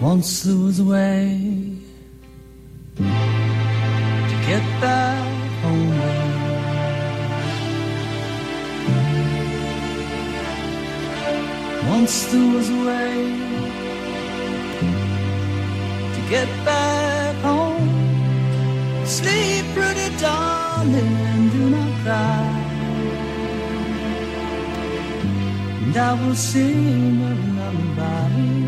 Once there was a way to get back home. Once there was a way to get back home. Sleep, pretty darling, do not cry. And I will sing a lullaby.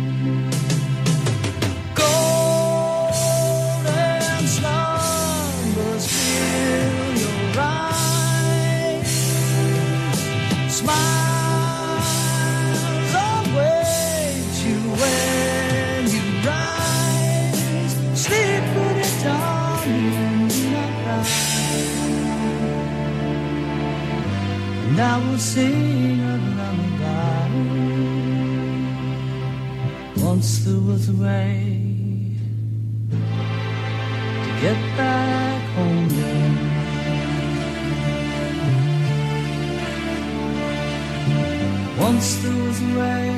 And I will sing a lullaby. Once there was a way to get back home. Once there was a way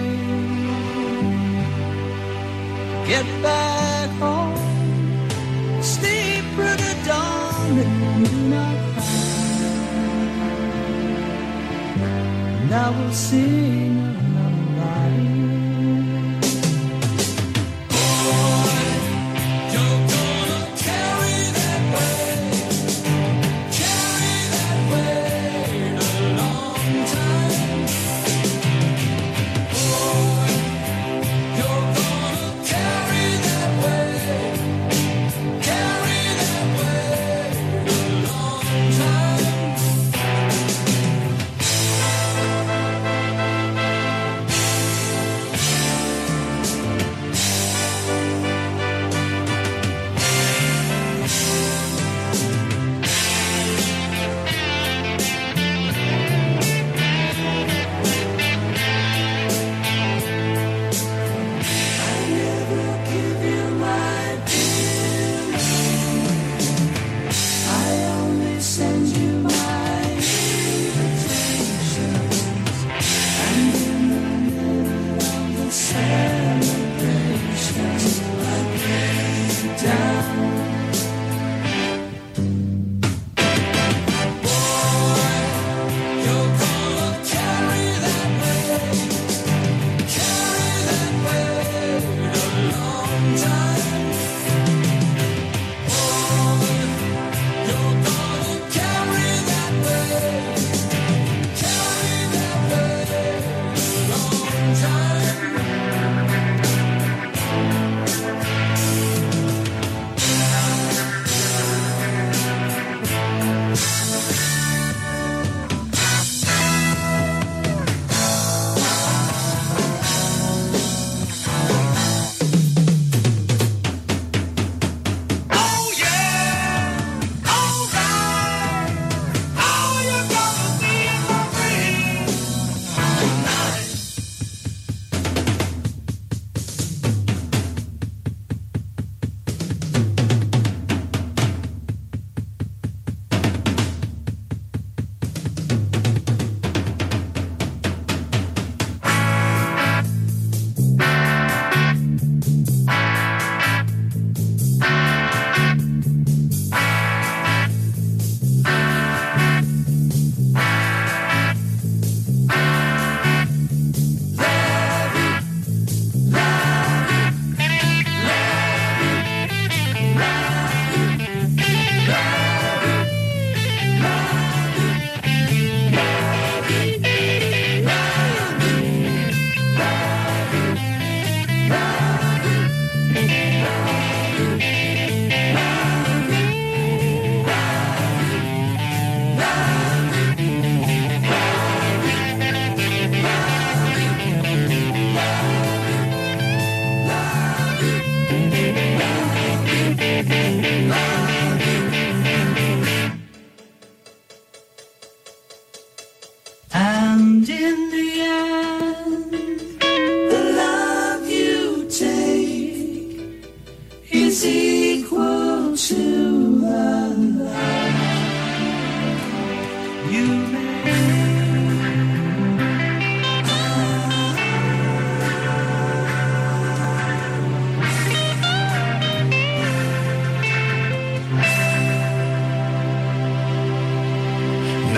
to get back home. Sleep, pretty darling, do not cry. And I will sing a lullaby. Boy, you're gonna carry that weight a long time. Boy, you're gonna carry that weight a long time.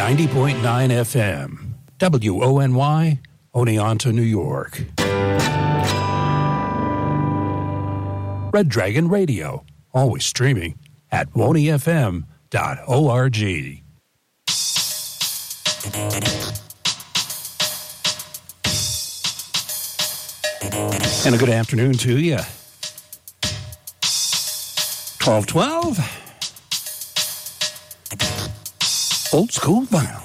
90.9 FM, WONY, Oneonta, New York. Red Dragon Radio, always streaming at wonyfm.org. And a good afternoon to you. 1212. Old school vinyl.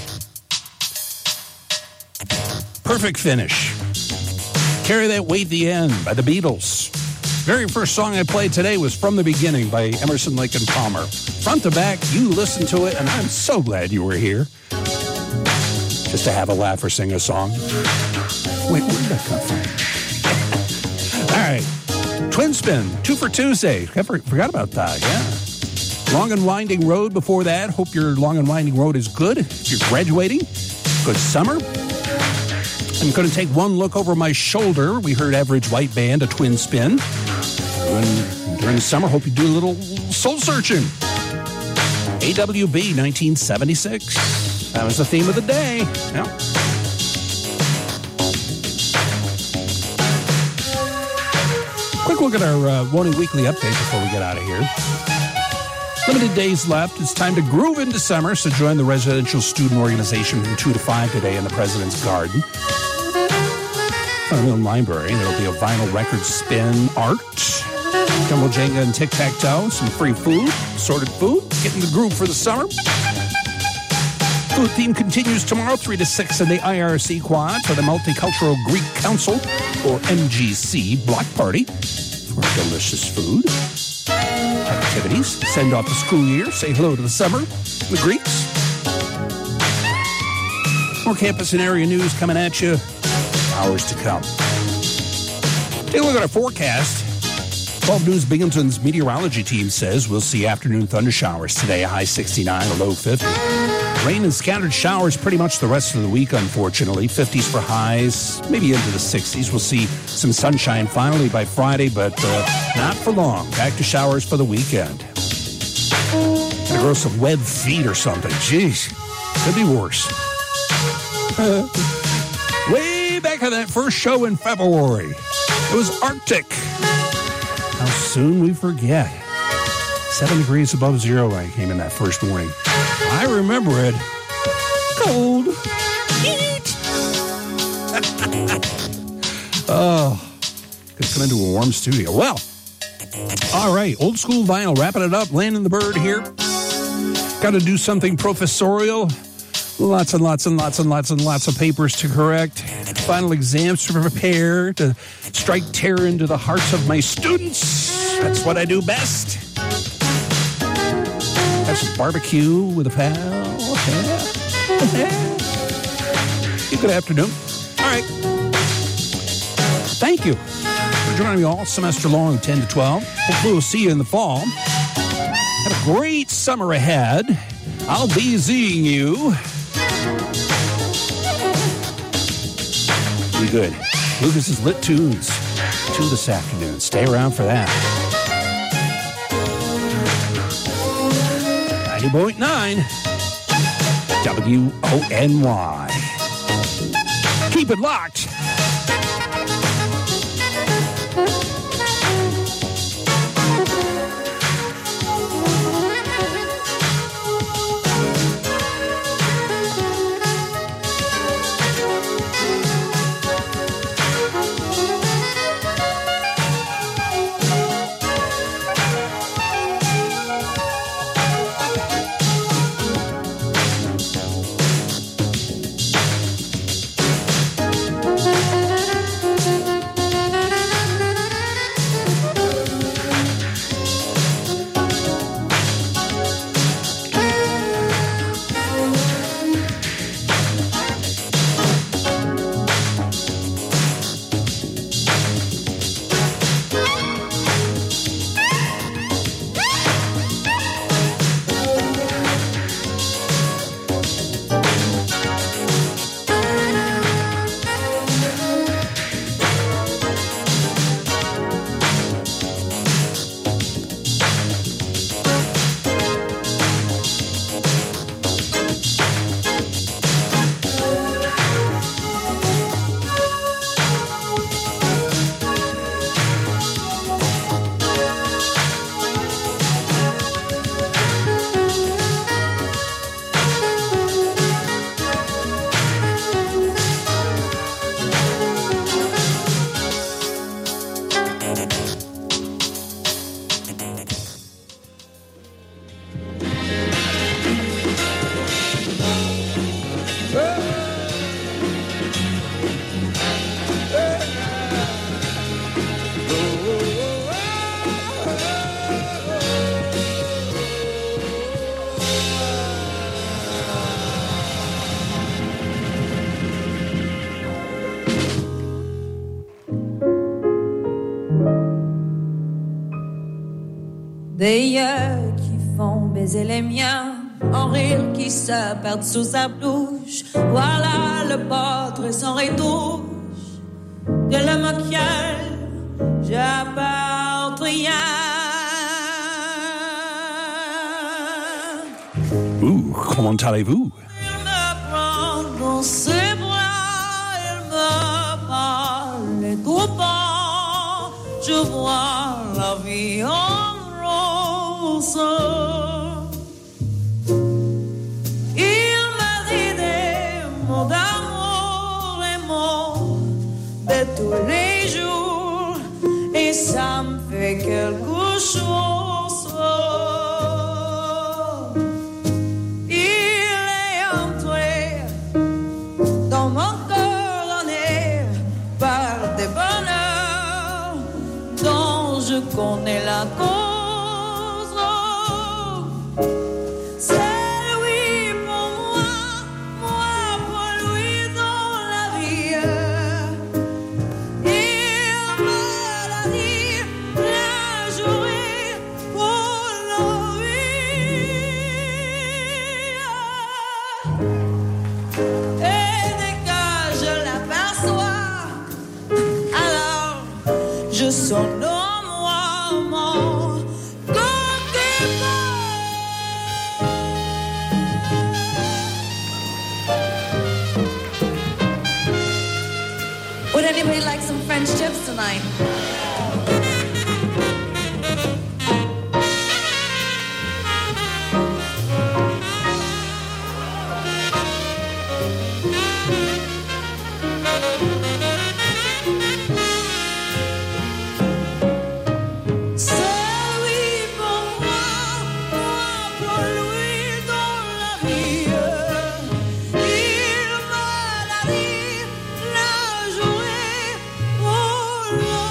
Perfect Finish. Carry That Weight the End by the Beatles. Very first song I played today was From the Beginning by Emerson, Lake and Palmer. Front to back, you listened to it, and I'm so glad you were here. Just to have a laugh or sing a song. Wait, where did that come from? All right. Twin Spin, 2 for Tuesday. Forgot about that, yeah. Long and Winding Road before that. Hope your Long and Winding Road is good. If you're graduating, good summer. I'm going to take one look over my shoulder. We heard Average White Band, a Twin Spin. And during the summer, hope you do a little soul searching. AWB 1976. That was the theme of the day. Yeah. Quick look at our Wony Weekly update before we get out of here. Limited days left. It's time to groove into summer, so join the residential student organization from 2 to 5 today in the President's Garden. Fundamental Library, there'll be a vinyl record spin, art, jumbo Jenga and tic-tac-toe, some free food, assorted food, getting the groove for the summer. Food theme continues tomorrow, 3 to 6 in the IRC Quad for the Multicultural Greek Council, or MGC, block party for delicious food. Activities, send off the school year, say hello to the summer, the Greeks. More campus and area news coming at you, hours to come. Take a look at our forecast. 12 News Binghamton's meteorology team says we'll see afternoon thunder showers today, a high 69, a low 50. Rain and scattered showers pretty much the rest of the week, unfortunately. 50s for highs, maybe into the 60s. We'll see some sunshine finally by Friday, but not for long. Back to showers for the weekend. Gonna grow some webbed feet or something. Jeez, could be worse. Way back on that first show in February, it was Arctic. How soon we forget. 7 degrees above zero when I came in that first morning. I remember it. Cold. Heat. Oh, could come into a warm studio. Well, all right. Old school vinyl. Wrapping it up. Landing the bird here. Got to do something professorial. Lots and lots and lots and lots and lots of papers to correct. Final exams to prepare. To strike terror into the hearts of my students. That's what I do best. Have some barbecue with a pal. Yeah. Good afternoon. All right. Thank you for joining me all semester long, 10 to 12. Hopefully we'll see you in the fall. Have a great summer ahead. I'll be seeing you. Be good. Lucas's Lit Tunes 2 this afternoon. Stay around for that. 90.9 WONY. Keep it locked. Des yeux qui font baiser les miens, en rire qui se perd sous sa bouche. Voilà le portrait sans retouche de l'homme auquel j'appartiens. Comment allez-vous? Il me prend dans ses bras, il me parle tout bas. Je vois la vie en rose. Il me dit des mots d'amour, les mots de tous les jours, et ça me fait quelque chose. Il est entré dans mon cœur donné par des bonheurs dont je connais la cause. C'est lui pour moi, moi pour lui dans la vie. Il me l'a dit, l'a juré pour la vie. Et dès que je l'aperçois, alors je sonne en moi mon coquillage. Would anybody like some French chips tonight? C'est lui pour moi pour lui dans la vie. Il me l'a dit, l'a joué pour la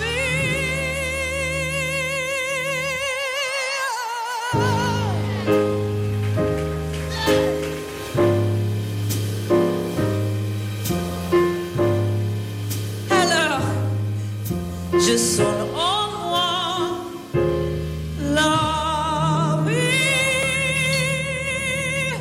vie. Alors, je sonne en moi la vie.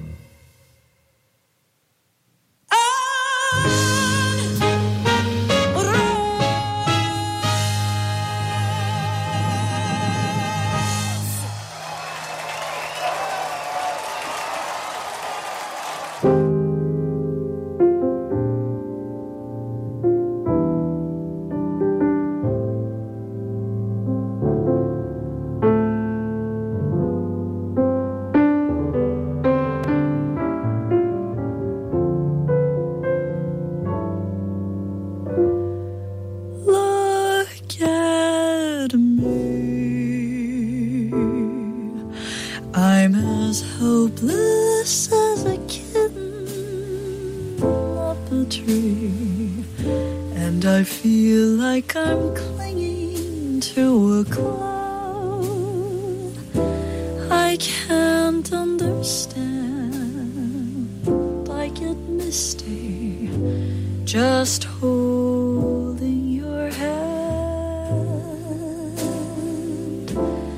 Look at me. I'm as hopeless as a kitten up a tree, and I feel like I'm clinging to a cloud. I can't understand. I get misty just holding your hand.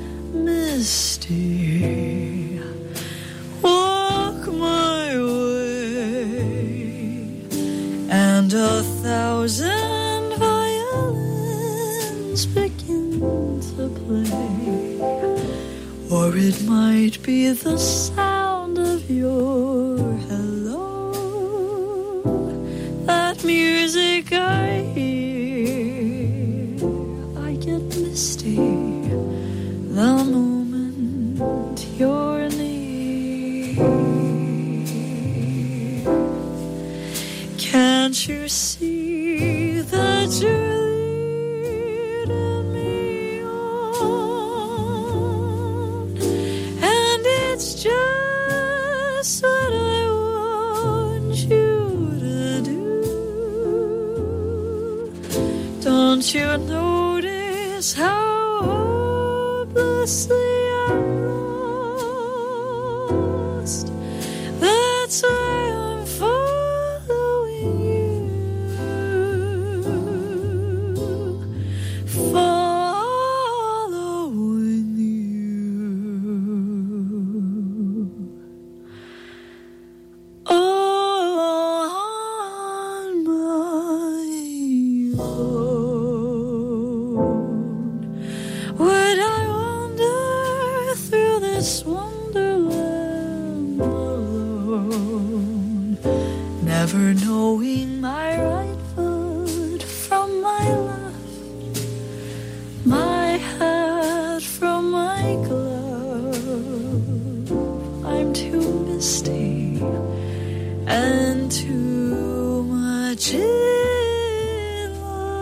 Misty, walk my way, and 1,000 violins begin to play, or it might be the sound of your hello, that music I hear. I get misty the moment you're near. Can't you see that you're leading me on? And it's just what I want you to do. Don't you notice how hopelessly I'm lost? That's why I'm following you, following you. never knowing my right foot from my left, my hat from my glove. I'm too misty and too much in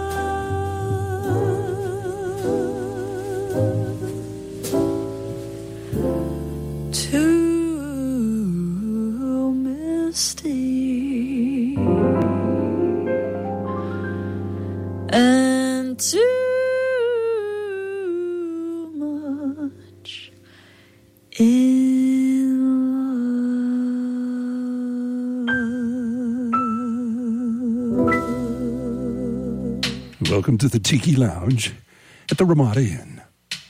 love, too misty and too much in love. Welcome to the Tiki Lounge at the Ramada Inn.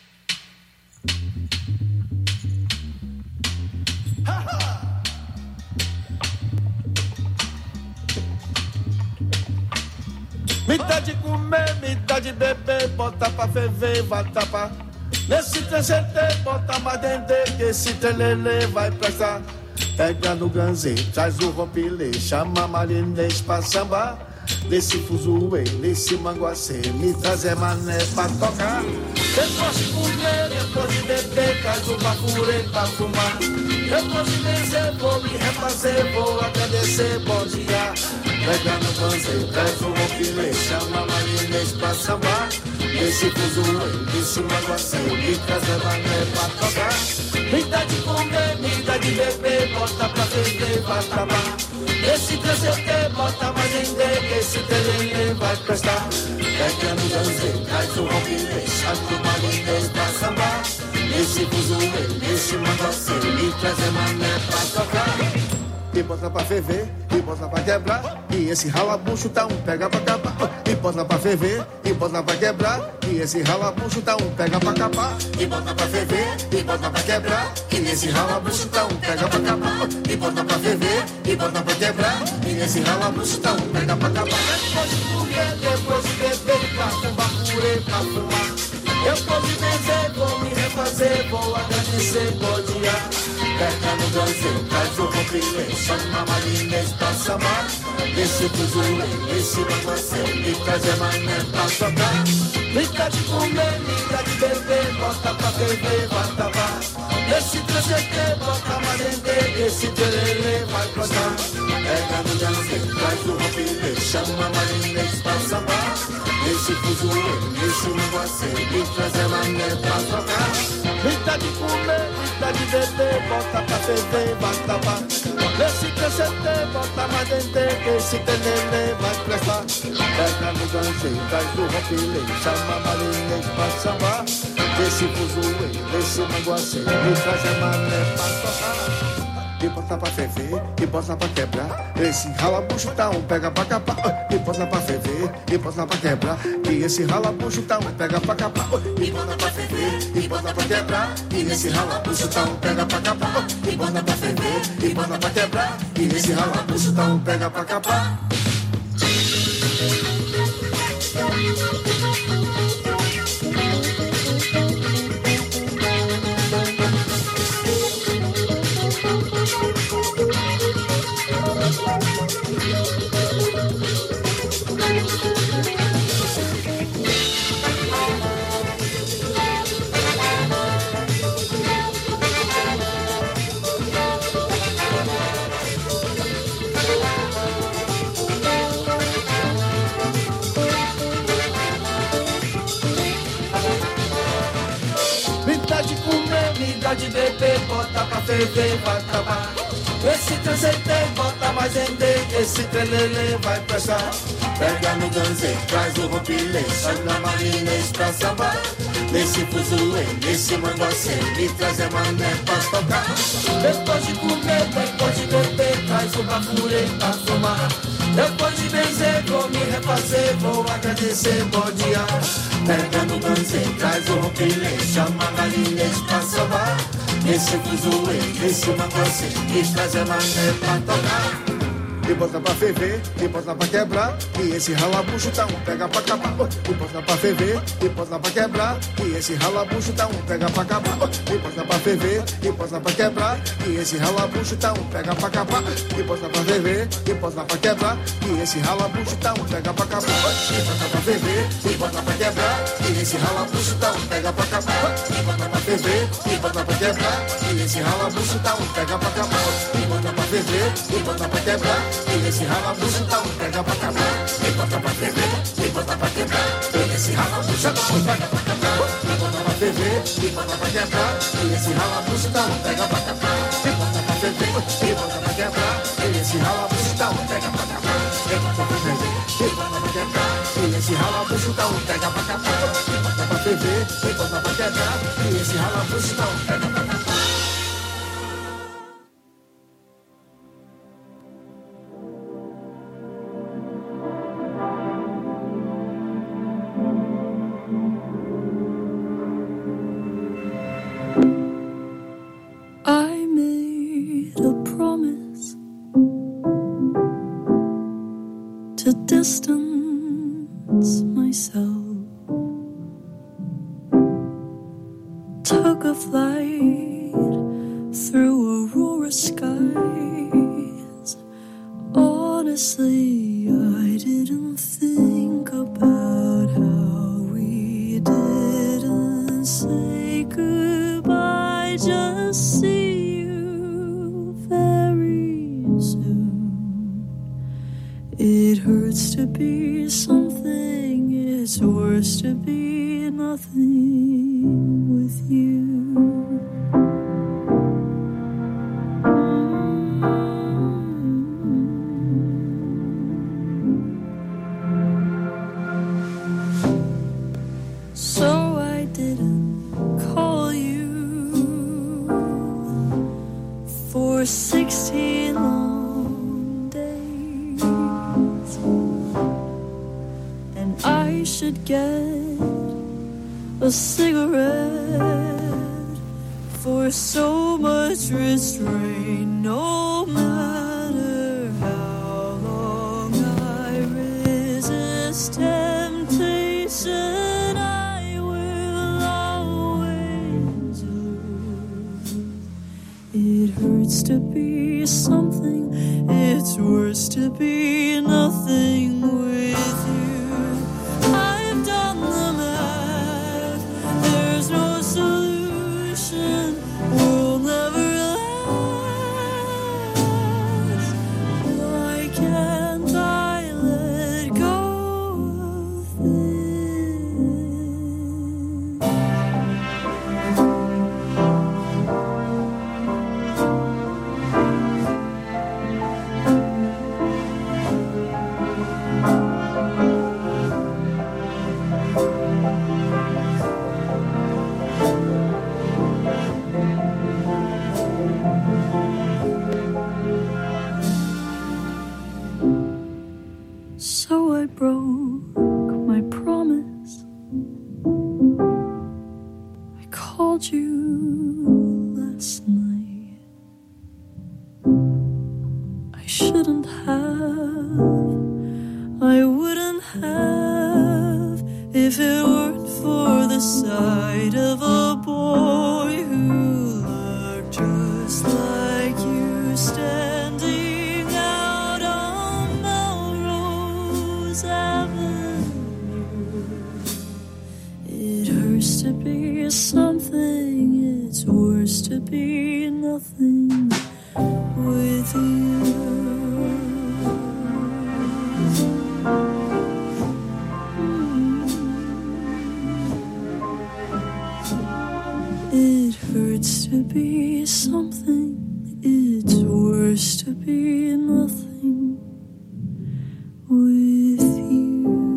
Metade comer, metade beber, bota pra ferver, vai tapar. Nesse TCT, bota mais dendê, que esse telele vai prestar. Pega no ganzê, traz o rompilê, chama marinês pra sambar. Nesse fuzuê, nesse manguacê, me trazer mané pra tocar. Depois de comer, depois de beber, traz o bafurê pra fumar. Depois de benzer, vou me refazer, vou agradecer, bom dia. Pega no ganzê, traz o rompilê, chama marinês pra sambar. Nesse fuzuê, nesse manguacê, me trazer mané pra tocar. Me dá de comer, me dá de beber, bota pra ferver, vai acabar. Esse TCT, bota mais dendê, que esse telele vai prestar. Pega no ganzê, traz o rompilê, chama marinês pra sambar. Nesse fuzuê, nesse manguacê, me trazer mané pra tocar. E bota pra ferver, e bota pra quebrar. E esse ralabucho tá um pega pra capar. E bota pra ferver, e bota pra quebrar. E esse ralabucho tá um pega pra capar. E bota pra ferver, e bota pra quebrar. E esse ralabucho tá um pega pra capar. E bota pra ferver, e bota pra quebrar. E esse ralabucho tá um pega pra capar. Depois de comer, depois de beber, pra fumar purê, pra fumar. Eu vou me benzer, vou me refazer, vou agradecer, bom dia. Pega no ganzê, traz o rompilê, chama marinês pra samar. Esse fuzuê, esse manguacê, me trazer mané pra tocar. Liga de comer, liga de beber, bota pra ferver, vai tapar. Esse TCT, bota marinê, esse telele vai gostar. Pega no ganzê, traz o rompilê, chama marinês pra samar. Esse fuzuê, esse manguacê, me trazer mané pra tocar. Liga de comer, liga de beber, bota pra ferver, vai tapar. Esse TCT, bota mais dendê, esse telele vai prestar. Pega no ganzê, traz o rompilê, chama marinês pra sambar. Esse fuzuê, esse manguacê, me traz mané pra tocar. E bota pra ferver, e bota pra quebrar. Esse ralabucho tá um pega pra capar. E bota pra ferver, e bota pra quebrar. E esse ralabucho tá um pega pra capar. E bota pra ferver, e bota pra quebrar. E esse ralabucho tá um pega pra capar. E bota pra ferver, e bota pra quebrar. E esse ralabucho tá um pega pra capar. De beber, bota pra ferver, vai acabar. Esse TCT, bota mais dendê, esse telele vai prestar. Pega no ganzê, traz o rompilê, chama marinês pra sambar. Nesse fuzuê, nesse manguacê, me trazer mané pra tocar. Depois de comer, depois de beber, traz o bafurê pra fumar. Depois de benzer, vou me refazer, vou agradecer, bom dia. Pega no ganzê, traz o rompilê, chama marinês pra sambar. Esse fuzuê, esse manguacê, me trazer mané pra tocar. e bota pra ferver, e bota pra quebrar, e esse ralabucho tá um pega pra acabar. E bota pra ferver, e bota pra quebrar, e esse ralabucho tá um pega pra acabar. E bota pra ferver, e bota pra quebrar, e esse ralabucho tá um pega pra acabar. E bota pra ferver, e bota pra quebrar, e esse ralabucho tá um pega pra acabar. E bota pra ferver, e bota pra quebrar, e esse ralabucho tá um pega pra acabar. E bota pra ferver, e bota pra quebrar, e esse ralabucho tá um pega pra acabar. E bota pra ferver, e bota pra quebrar, e esse ralabucho tá um pega pra acabar. E bota pra ferver, e bota pra quebrar, e esse ralabucho tá um pega pra acabar. E bota pra ferver, e bota pra quebrar, e esse ralabucho tá um pega pra acabar. E bota pra ferver, e bota pra quebrar, e esse ralabucho tá um pega pra acabar. E bota pra ferver, e bota pra quebrar, e esse ralabucho tá um pega pra acabar. E bota pra ferver, e bota pra quebrar, e esse ralabucho tá um pega pra acabar. Distance myself, took a flight through aurora skies. Honestly, I didn't think about how we didn't say goodbye. Just see you very soon. It hurts to be something, it's worse to be nothing with you. So I didn't call you for 16 long days. I should get a cigarette for so much restraint. No matter how long I resist temptation, I will always lose. It hurts to be something, it's worse to be nothing with you. I've done the math, there's no solution, we'll never last. Why can't I let go of So I broke my promise. I called you last night. I shouldn't have, I wouldn't have, if it weren't for the sight of a boy who looked just like you standing out on Melrose Avenue. It hurts to be something, it's worse to be nothing with you. It hurts to be something, it's worse to be nothing with you.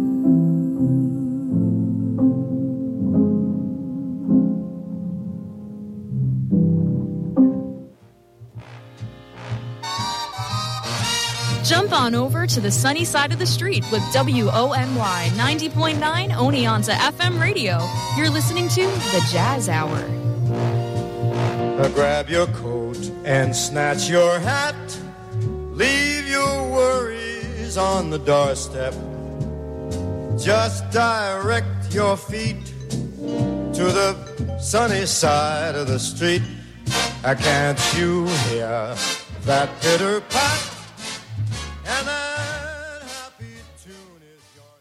Jump on over to the sunny side of the street with WONY 90.9 Oneonta FM radio. You're listening to The Jazz Hour. Grab your coat and snatch your hat. Leave your worries on the doorstep. Just direct your feet to the sunny side of the street. Can't you hear that pitter-pat? And that happy tune is your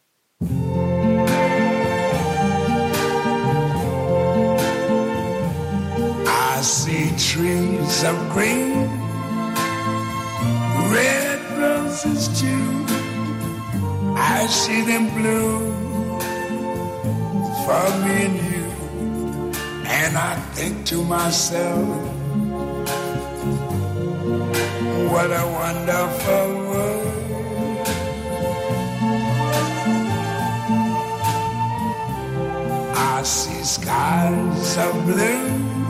step. I see trees of green, red roses too. I see them bloom for me and you. And I think to myself, what a wonderful world. I see skies of blue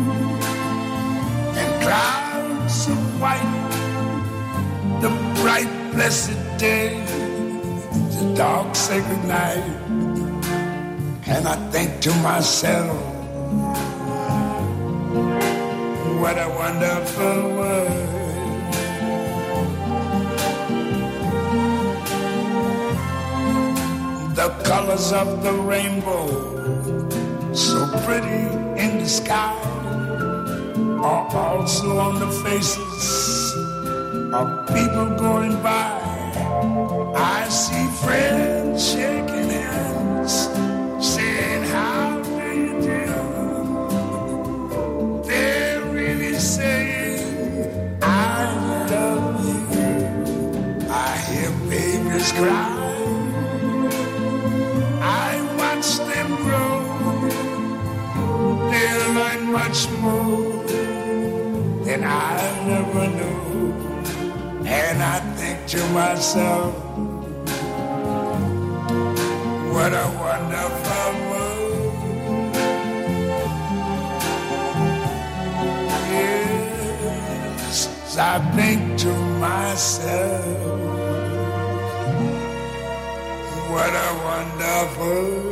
and clouds of white, the bright blessed day, the dark sacred night. And I think to myself, what a wonderful world. The colors of the rainbow, so pretty in the sky, are also on the faces of people going by. I see friends shaking hands, saying, how do you do? They're really saying, I love you. I hear babies cry. I watch them grow. They'll learn much more than I ever knew. And I think to myself, what a wonderful world. Yes, I think to myself, what a wonderful world.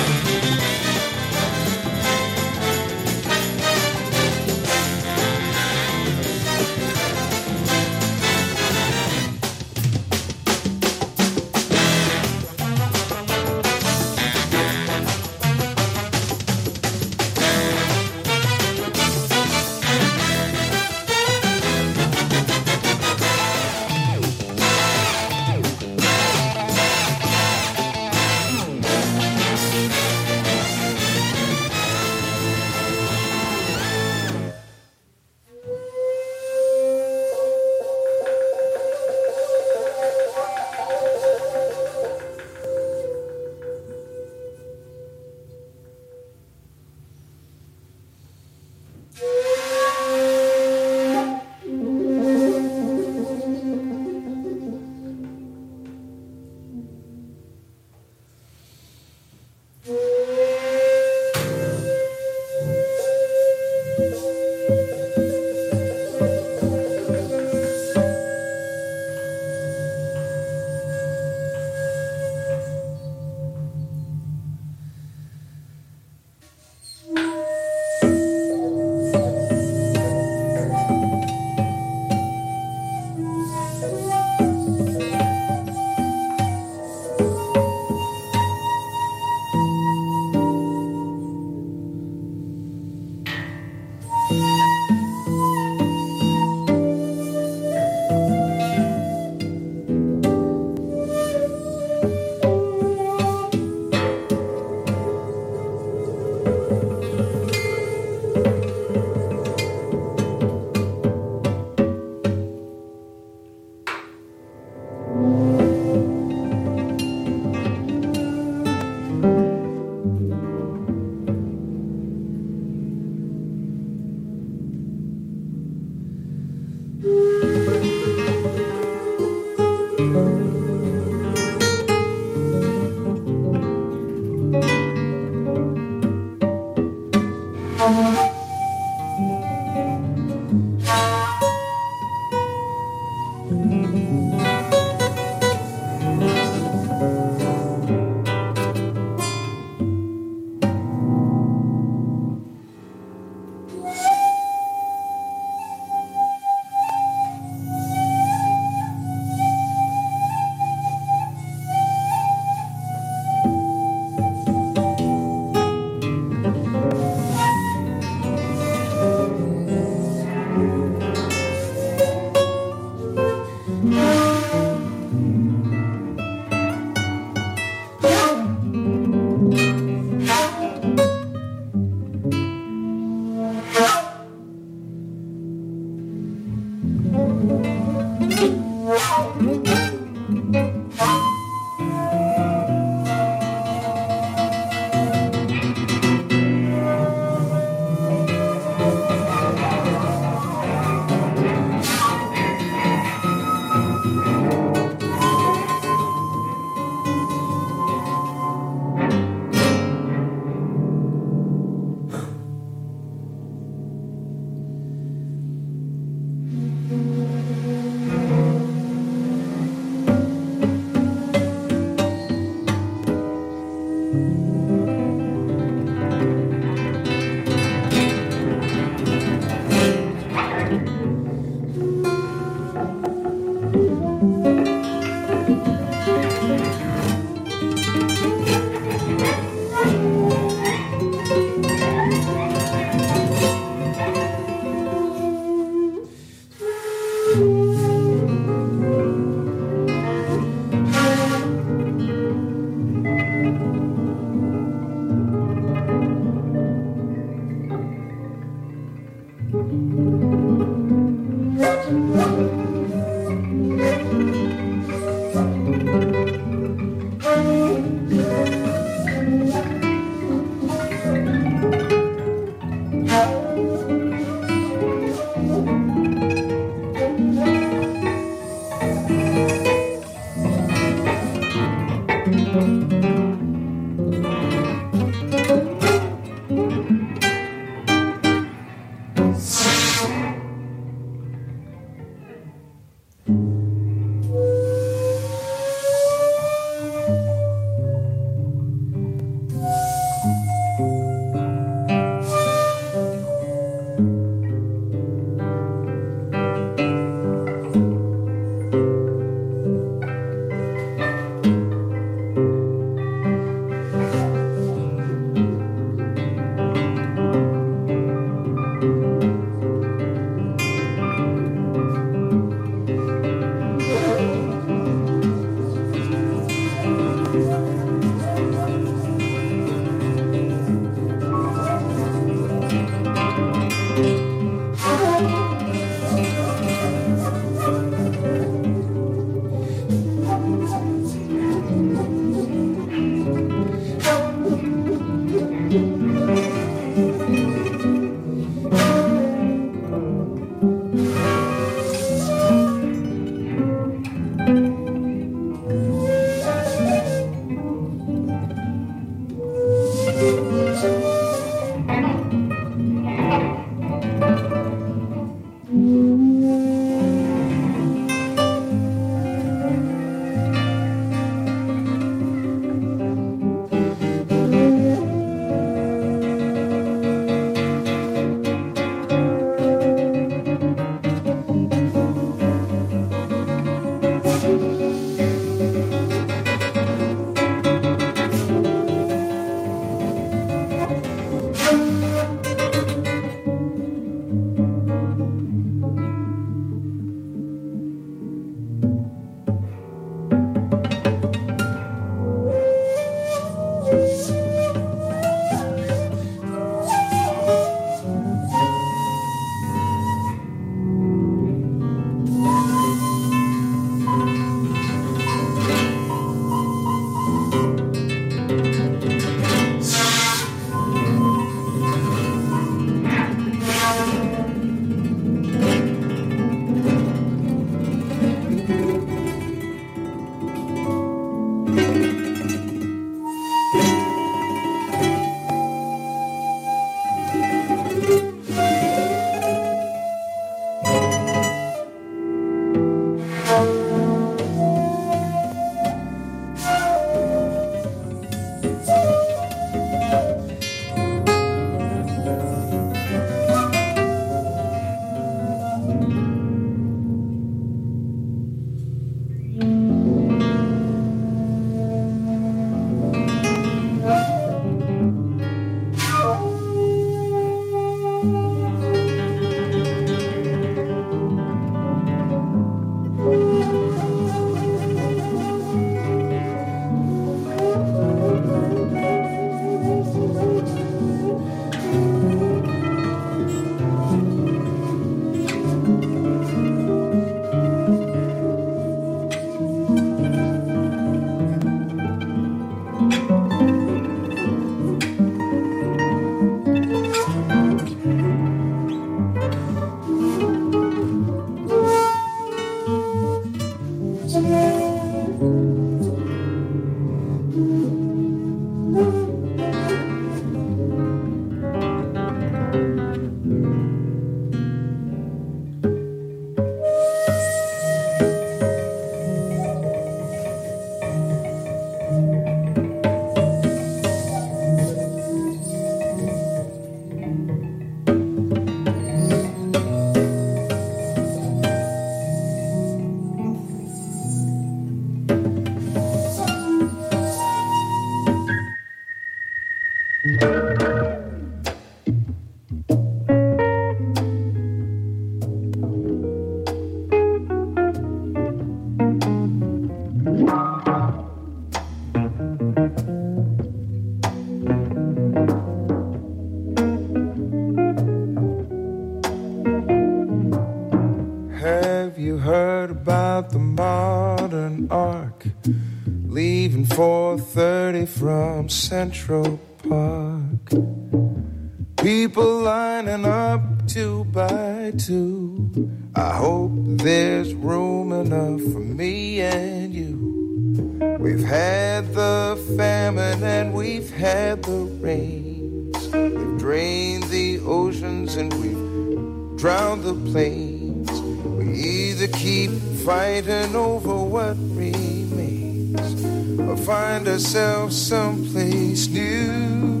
about the modern arc, leaving 4:30 from Central Park. People lining up 2 by 2. I hope there's room enough for me and you. We've had the famine and we've had the rains. We've drained the oceans and we've drowned the plains. We either keep fighting over what remains or find ourselves someplace new.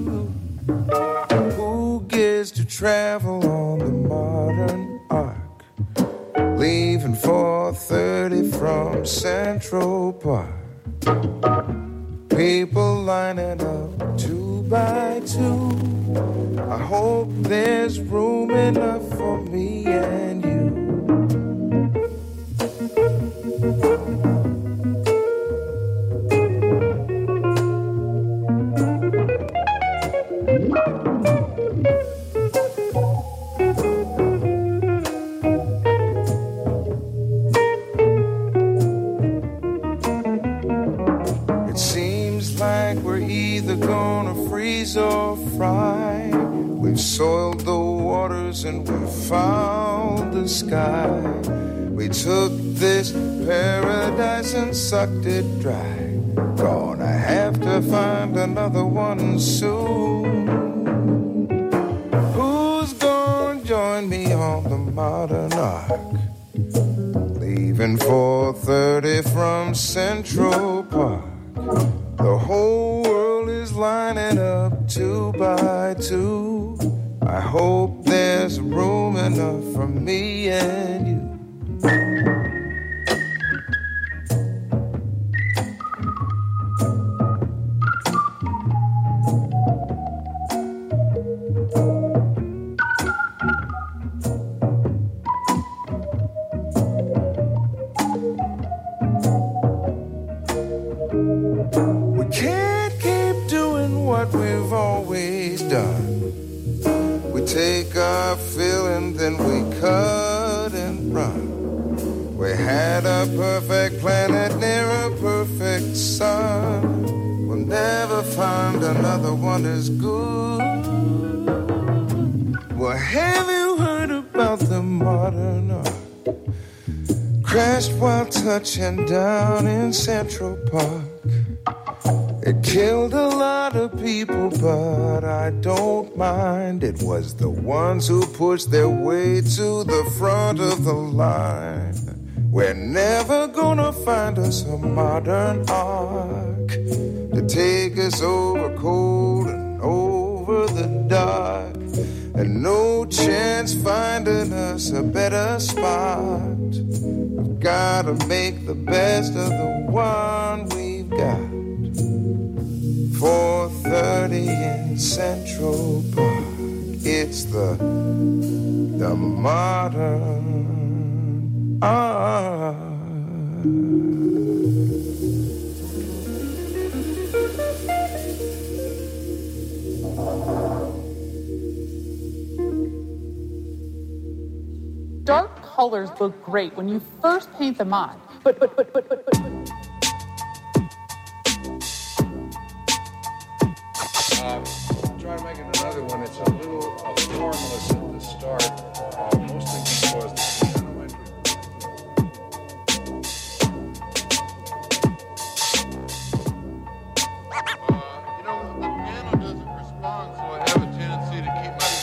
Who gets to travel on the modern arc, leaving 4:30 from Central Park? People lining up 2 by 2. I hope there's room enough for me and you. Or fry. We've soiled the waters and we've fouled the sky. We took this paradise and sucked it dry. Gonna have to find another one soon. Who's gonna join me on the modern arc, leaving 4:30 from Central Park? The whole world is lining up 2 by 2. I hope there's room enough for me and you. Take our fill and then we cut and run. We had a perfect planet near a perfect sun. We'll never find another one as good. Well, have you heard about the modern art? Crashed while touching down in Central Park. It killed a lot of people, but I don't mind. It was the ones who pushed their way to the front of the line. We're never gonna find us a modern ark to take us over cold and over the dark. And no chance finding us a better spot. We've gotta make the best of the one we've got. 4:30 in Central Park. It's the modern art. Dark colors look great when you first paint them on, but. Try making another one. It's a little formless at the start, mostly because the piano entry. The piano doesn't respond, so I have a tendency to keep my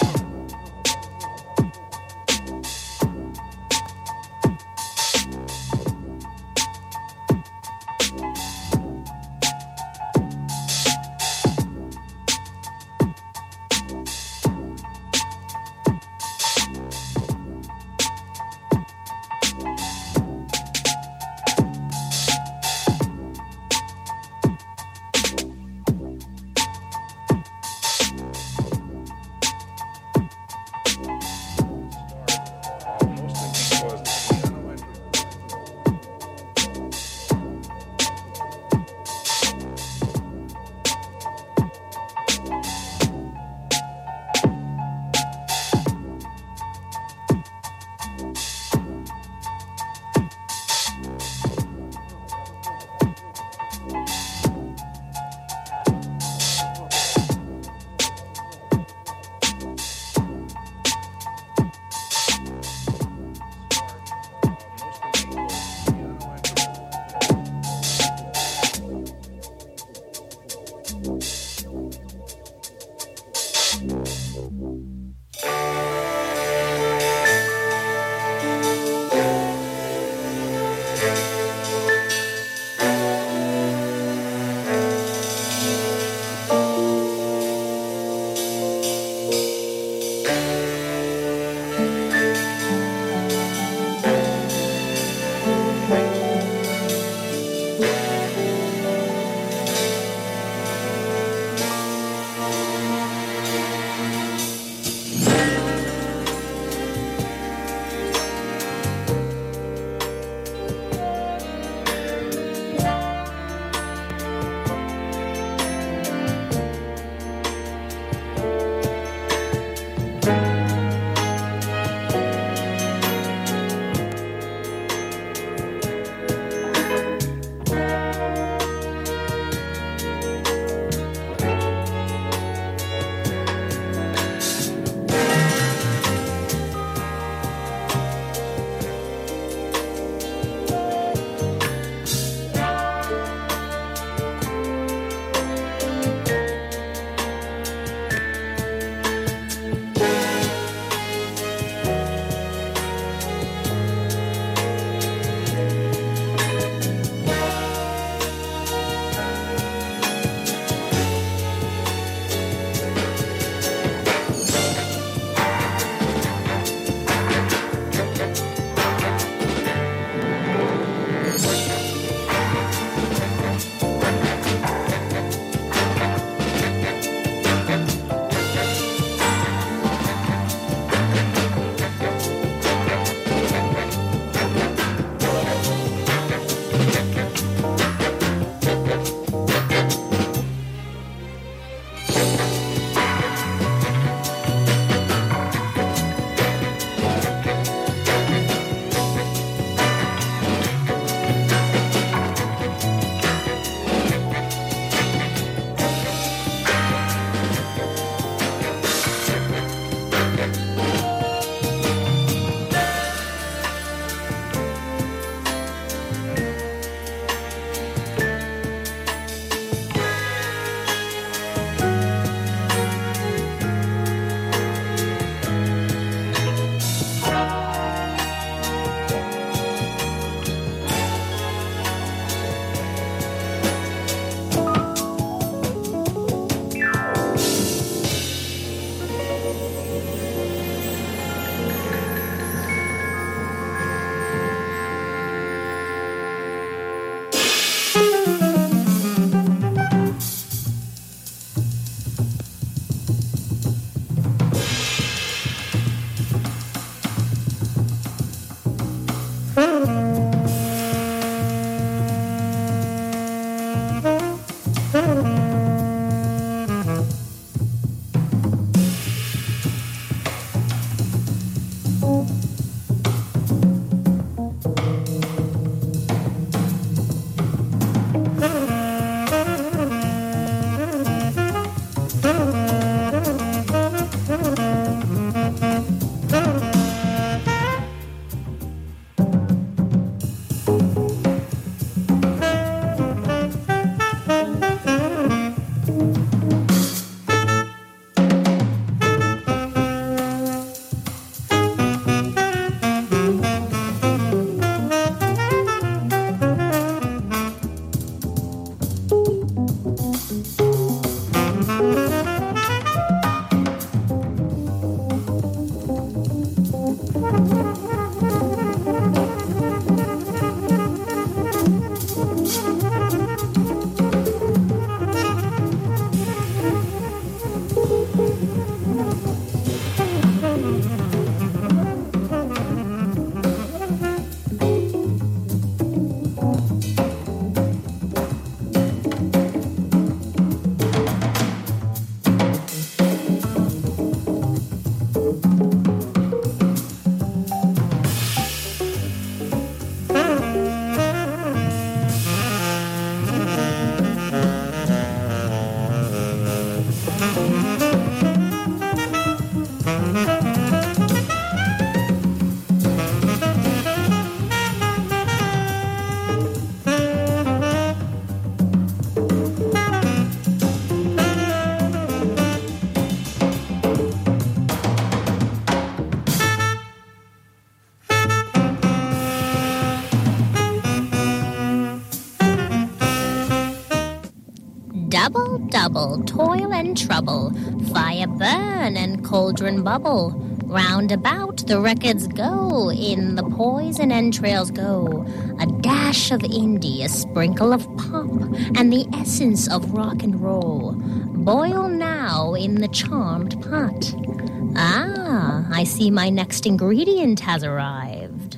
double, toil and trouble, fire burn and cauldron bubble. Round about the records go, in the poison entrails go. A dash of indie, a sprinkle of pop, and the essence of rock and roll. Boil now in the charmed pot. Ah, I see my next ingredient has arrived.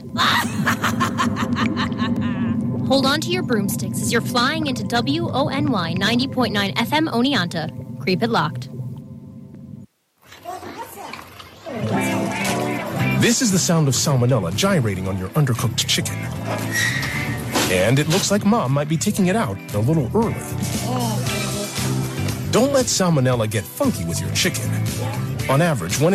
Hold on to your broomsticks as you're flying into WONY 90.9 FM Oneonta. Creep it locked. This is the sound of salmonella gyrating on your undercooked chicken. And it looks like Mom might be taking it out a little early. Don't let salmonella get funky with your chicken. On average, one